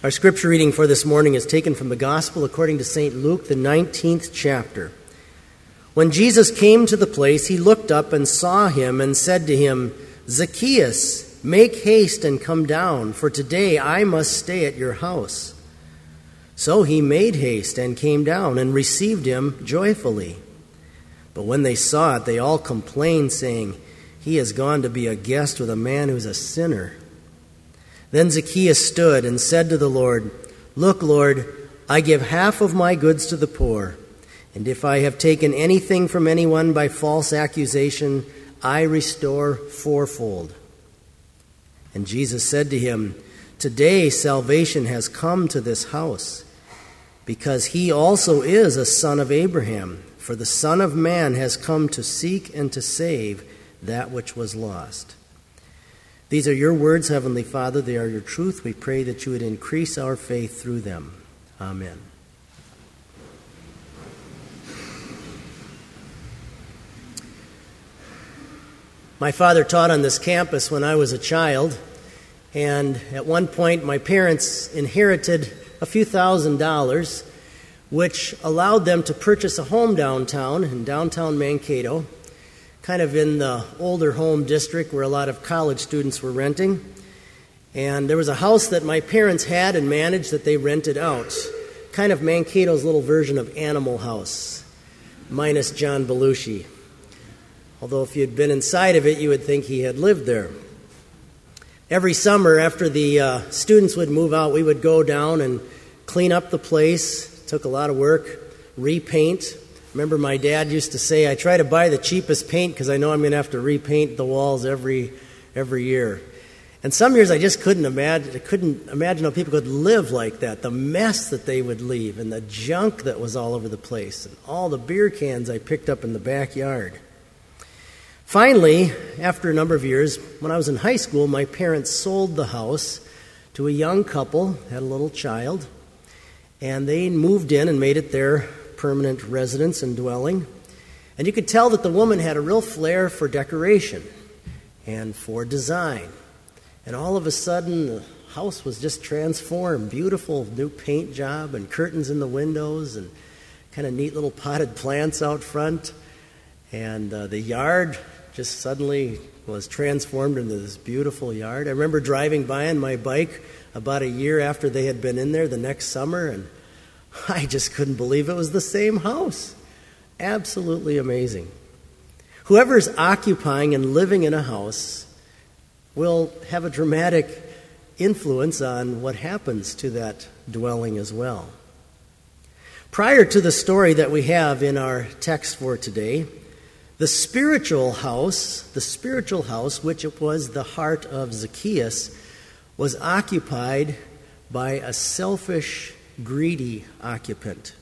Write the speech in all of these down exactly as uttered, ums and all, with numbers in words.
Our scripture reading for this morning is taken from the Gospel according to Saint Luke, the nineteenth chapter. When Jesus came to the place, he looked up and saw him and said to him, "Zacchaeus, make haste and come down, for today I must stay at your house." So he made haste and came down and received him joyfully. But when they saw it, they all complained, saying, "He has gone to be a guest with a man who's a sinner." Then Zacchaeus stood and said to the Lord, "Look, Lord, I give half of my goods to the poor, and if I have taken anything from anyone by false accusation, I restore fourfold." And Jesus said to him, "Today salvation has come to this house, because he also is a son of Abraham, for the Son of Man has come to seek and to save that which was lost." These are your words, Heavenly Father. They are your truth. We pray that you would increase our faith through them. Amen. My father taught on this campus when I was a child, and at one point my parents inherited a few thousand dollars, which allowed them to purchase a home downtown, in downtown Mankato, kind of in the older home district where a lot of college students were renting. And there was a house that my parents had and managed that they rented out, kind of Mankato's little version of Animal House, minus John Belushi. Although if you'd been inside of it, you would think he had lived there. Every summer after the uh, students would move out, we would go down and clean up the place. It took a lot of work, repaint. Remember my dad used to say, "I try to buy the cheapest paint because I know I'm going to have to repaint the walls every every year." And some years I just couldn't imagine, I couldn't imagine how people could live like that. The mess that they would leave and the junk that was all over the place and all the beer cans I picked up in the backyard. Finally, after a number of years, when I was in high school, my parents sold the house to a young couple, had a little child, and they moved in and made it their permanent residence and dwelling. And you could tell that the woman had a real flair for decoration and for design. And all of a sudden, the house was just transformed. Beautiful new paint job and curtains in the windows and kind of neat little potted plants out front. And uh, the yard just suddenly was transformed into this beautiful yard. I remember driving by on my bike about a year after they had been in there the next summer, and I just couldn't believe it was the same house. Absolutely amazing. Whoever's occupying and living in a house will have a dramatic influence on what happens to that dwelling as well. Prior to the story that we have in our text for today, the spiritual house, the spiritual house, which it was the heart of Zacchaeus, was occupied by a selfish, greedy occupant.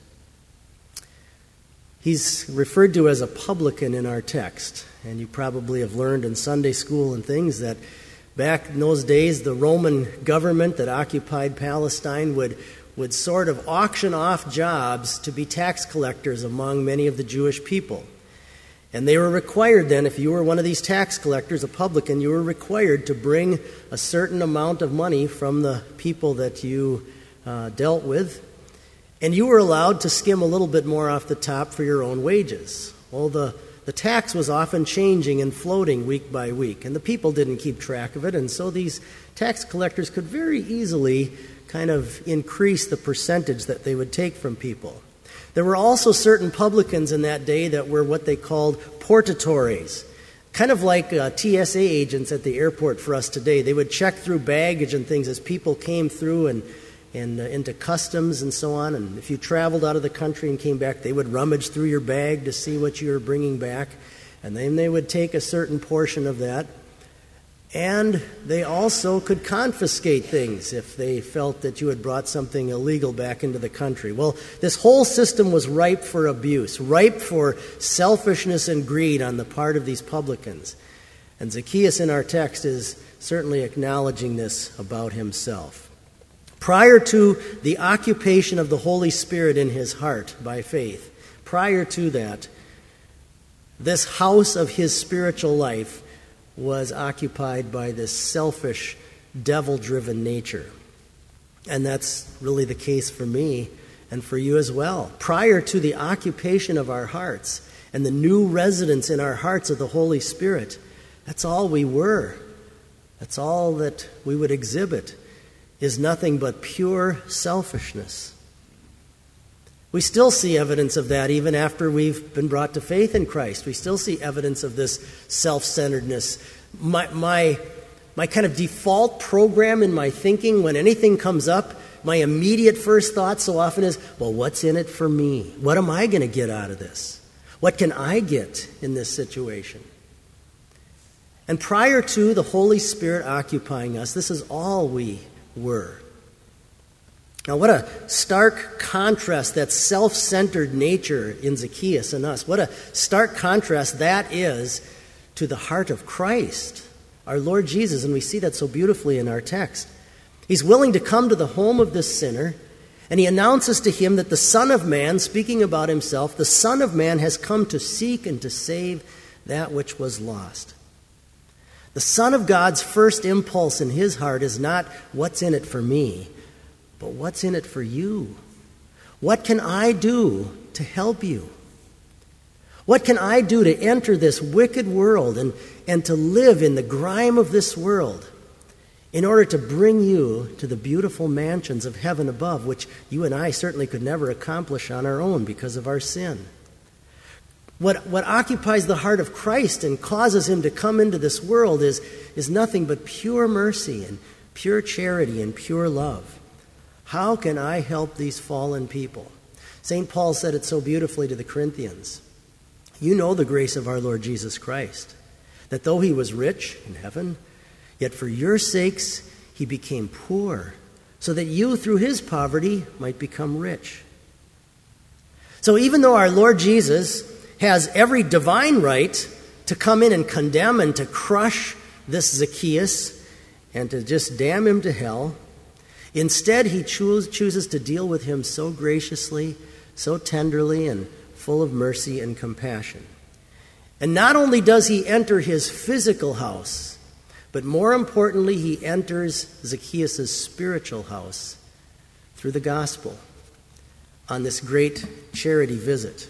He's referred to as a publican in our text, and you probably have learned in Sunday school and things that back in those days, the Roman government that occupied Palestine would, would sort of auction off jobs to be tax collectors among many of the Jewish people. And they were required then, if you were one of these tax collectors, a publican, you were required to bring a certain amount of money from the people that you uh, dealt with, and you were allowed to skim a little bit more off the top for your own wages. Well, the, the tax was often changing and floating week by week, and the people didn't keep track of it, and so these tax collectors could very easily kind of increase the percentage that they would take from people. There were also certain publicans in that day that were what they called portatores, kind of like uh, T S A agents at the airport for us today. They would check through baggage and things as people came through and, and uh, into customs and so on. And if you traveled out of the country and came back, they would rummage through your bag to see what you were bringing back. And then they would take a certain portion of that. And they also could confiscate things if they felt that you had brought something illegal back into the country. Well, this whole system was ripe for abuse, ripe for selfishness and greed on the part of these publicans. And Zacchaeus in our text is certainly acknowledging this about himself. Prior to the occupation of the Holy Spirit in his heart by faith, prior to that, this house of his spiritual life was occupied by this selfish, devil-driven nature. And that's really the case for me and for you as well. Prior to the occupation of our hearts and the new residence in our hearts of the Holy Spirit, that's all we were. That's all that we would exhibit, is nothing but pure selfishness. We still see evidence of that even after we've been brought to faith in Christ. We still see evidence of this self-centeredness. My, my, my kind of default program in my thinking when anything comes up, my immediate first thought so often is, well, what's in it for me? What am I going to get out of this? What can I get in this situation? And prior to the Holy Spirit occupying us, this is all we were. Now, what a stark contrast, that self-centered nature in Zacchaeus and us. What a stark contrast that is to the heart of Christ, our Lord Jesus. And we see that so beautifully in our text. He's willing to come to the home of this sinner, and he announces to him that the Son of Man, speaking about himself, the Son of Man has come to seek and to save that which was lost. The Son of God's first impulse in his heart is not, what's in it for me? But what's in it for you? What can I do to help you? What can I do to enter this wicked world and, and to live in the grime of this world in order to bring you to the beautiful mansions of heaven above, which you and I certainly could never accomplish on our own because of our sin? What, what occupies the heart of Christ and causes him to come into this world is, is nothing but pure mercy and pure charity and pure love. How can I help these fallen people? Saint Paul said it so beautifully to the Corinthians. You know the grace of our Lord Jesus Christ, that though he was rich in heaven, yet for your sakes he became poor, so that you through his poverty might become rich. So even though our Lord Jesus has every divine right to come in and condemn and to crush this Zacchaeus and to just damn him to hell, instead, he choose, chooses to deal with him so graciously, so tenderly, and full of mercy and compassion. And not only does he enter his physical house, but more importantly, he enters Zacchaeus' spiritual house through the gospel on this great charity visit.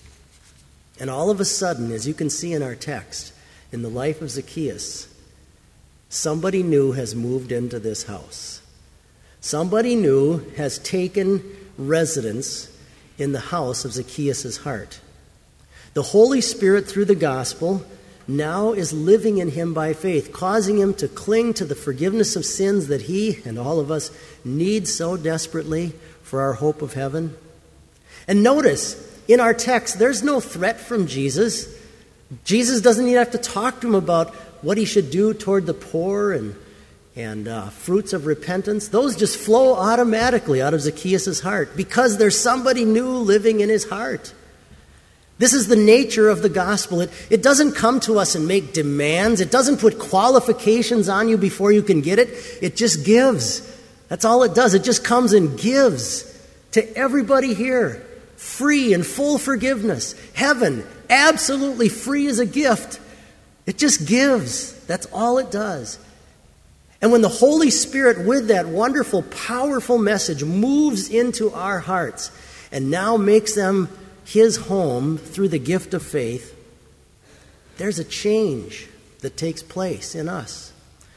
And all of a sudden, as you can see in our text, in the life of Zacchaeus, somebody new has moved into this house. Somebody new has taken residence in the house of Zacchaeus' heart. The Holy Spirit, through the gospel, now is living in him by faith, causing him to cling to the forgiveness of sins that he and all of us need so desperately for our hope of heaven. And notice, in our text, there's no threat from Jesus. Jesus doesn't even have to talk to him about what he should do toward the poor and And uh, fruits of repentance. Those just flow automatically out of Zacchaeus' heart because there's somebody new living in his heart. This is the nature of the gospel. It, it doesn't come to us and make demands. It doesn't put qualifications on you before you can get it. It just gives. That's all it does. It just comes and gives to everybody here. Free and full forgiveness. Heaven, absolutely free as a gift. It just gives. That's all it does. And when the Holy Spirit, with that wonderful, powerful message, moves into our hearts and now makes them his home through the gift of faith, there's a change that takes place in us.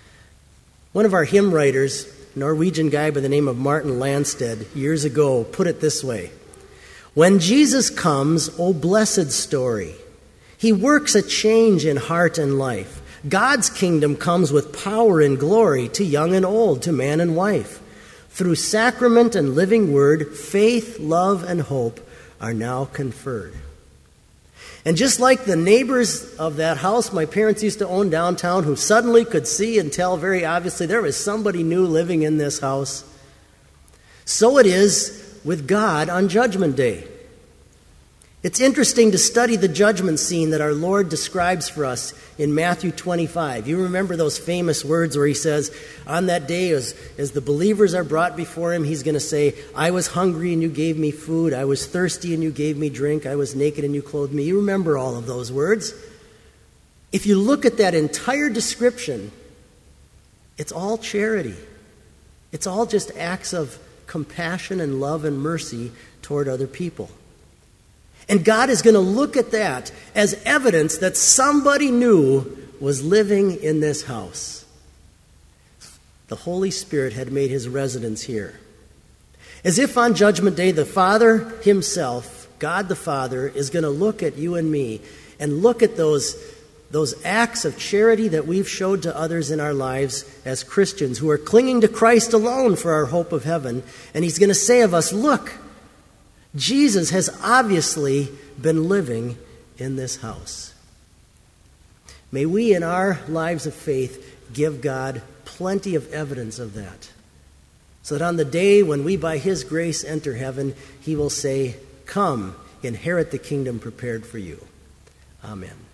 One of our hymn writers, a Norwegian guy by the name of Martin Landstedt, years ago put it this way: when Jesus comes, O blessed story, he works a change in heart and life. God's kingdom comes with power and glory to young and old, to man and wife. Through sacrament and living word, faith, love, and hope are now conferred. And just like the neighbors of that house my parents used to own downtown, who suddenly could see and tell very obviously there was somebody new living in this house, so it is with God on Judgment Day. It's interesting to study the judgment scene that our Lord describes for us in Matthew twenty-five. You remember those famous words where he says, on that day, as, as the believers are brought before him, he's going to say, I was hungry and you gave me food. I was thirsty and you gave me drink. I was naked and you clothed me. You remember all of those words. If you look at that entire description, it's all charity. It's all just acts of compassion and love and mercy toward other people. And God is going to look at that as evidence that somebody new was living in this house. The Holy Spirit had made his residence here. As if on Judgment Day, the Father himself, God the Father, is going to look at you and me and look at those, those acts of charity that we've showed to others in our lives as Christians who are clinging to Christ alone for our hope of heaven. And he's going to say of us, look, Jesus has obviously been living in this house. May we in our lives of faith give God plenty of evidence of that, so that on the day when we by his grace enter heaven, he will say, come, inherit the kingdom prepared for you. Amen.